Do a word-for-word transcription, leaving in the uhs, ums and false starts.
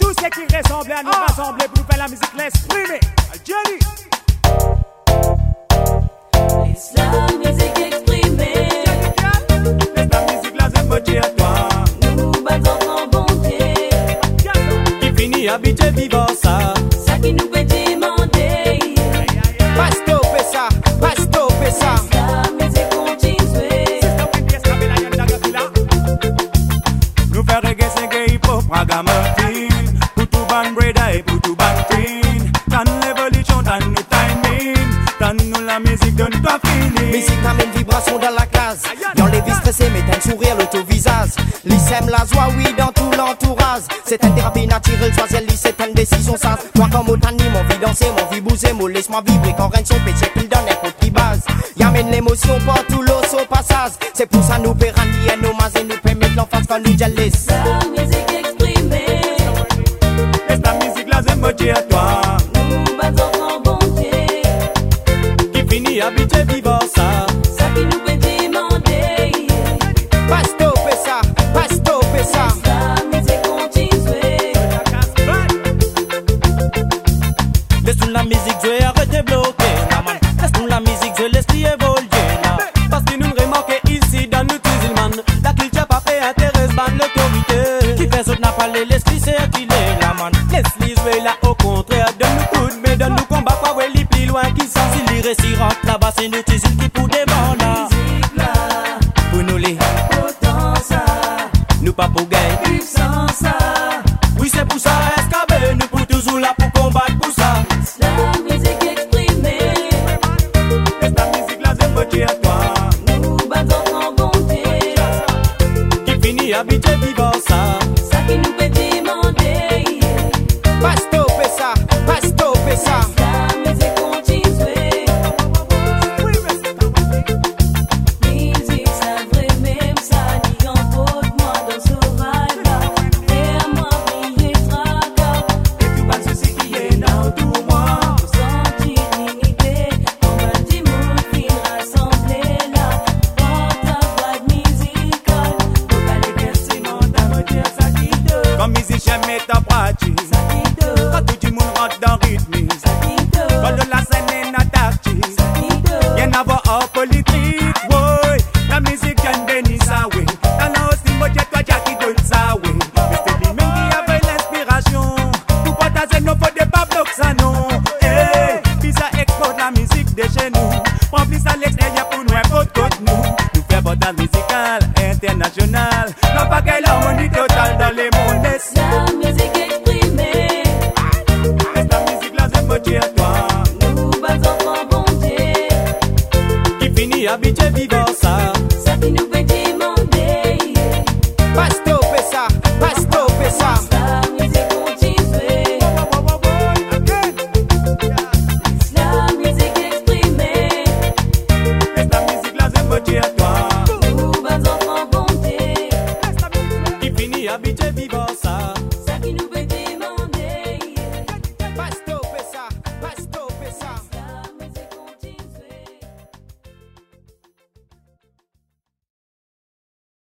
Tout ce qui ressemble à nous oh. rassembler pour faire la musique l'exprimer. Jenny. Laisse la musique exprimer. Laisse la musique là, c'est me dire toi. Nous battons en bonté. Qui finit habitué vivant ça. Ça qui nous fait demander. Pas stopper ça, pas stopper ça. La musique continue. Nous faire reggae, c'est gay pour Ragamuffin. Pour tout ban breda et pour tout ban queen. Dans l'évolution, dans nous timing. Dans nous la musique donne toi fini. Musique amène vibration dans la case. Dans les vies stressées, mettent un sourire l'auto-visage. L'issem la joie, oui, dans tout l'entourage. C'est une thérapie naturelle, choisir l'is, c'est une décision sage. Moi, comme Otani, mon vie danser, mon vie bouger, mon laisse-moi vibrer. Quand rien son péché, qu'il donne un coup qui base. Y'amène l'émotion partout, l'eau au passage. C'est pour ça nous péranier, nos mains et nous permettre l'enfance quand nous jealous. La musique exprimée. Laisse la musique là, c'est me dire toi. Nous battons en bonté. Qui finit habitué vivant ça. Ça qui nous fait demander. Pas stopper ça, pas stopper ça. La musique continue. Laisse-nous la musique jouer, arrête de bloquer la man. Laisse-nous la musique jouer, laisse-lui évoluer là. Parce que nous remarquons ici dans notre musulman, la culture pas fait intéresse ban l'autorité. Qui fait autre n'a pas les laisse-lui c'est qu'il est la man. Laisse-lui jouer là au contraire, donne-nous coup de mais donne-nous combat pas ouais li plus loin qui sent. Si les récits rentrent là-bas c'est notre usine qui pour des bandes là. Musique là, Pour nous les, autant ça, nous pas pour gagner. puissance ça. Oui c'est pour ça S K B, nous pour toujours là pour combattre pour ça. La musique exprimée. Laisse la musique là, c'est me dire toi. Nous battons en bonté. Qui finit habitué vivant ça. Ça qui nous fait demander. Pas stopper ça, pas stopper ça. La musique continue. Musique ça vrai même ça dit en faute moi dans ce rêve là. Fais-moi briller tracas. Et tout pas ceci qui est dans tout moi. Sentir l'unité. Comme un petit monde qui rassemblé là. Porte ta voix musicale. Vocal et versement, t'as me dire ça qui te. Comme musicien met ta pratique. Ça qui te. Quand tout le monde rentre dans le rythme. Ça qui te. Quand de la scène est attaquée. Ça qui te. Y'en a pas en politique, ouais. La musique y'en bénit ça, ouais. T'en as aussi, moi, j'ai toi, j'ai qui donne ça, ouais. Mais c'est lui-même qui avait l'inspiration. Pour partager nos fautes, des pas bloquer ça, non. Eh, puis ça exporte la musique de chez nous. Prends plus à l'extérieur pour nous, un peu de nous. Nous fait portage musical, international. Non, pas qu'elle harmonie totale dans les mondes. La musique exprimée. Laisse la musique là, c'est me dire toi. Nous battons en bonté. Qui finit habitué vivant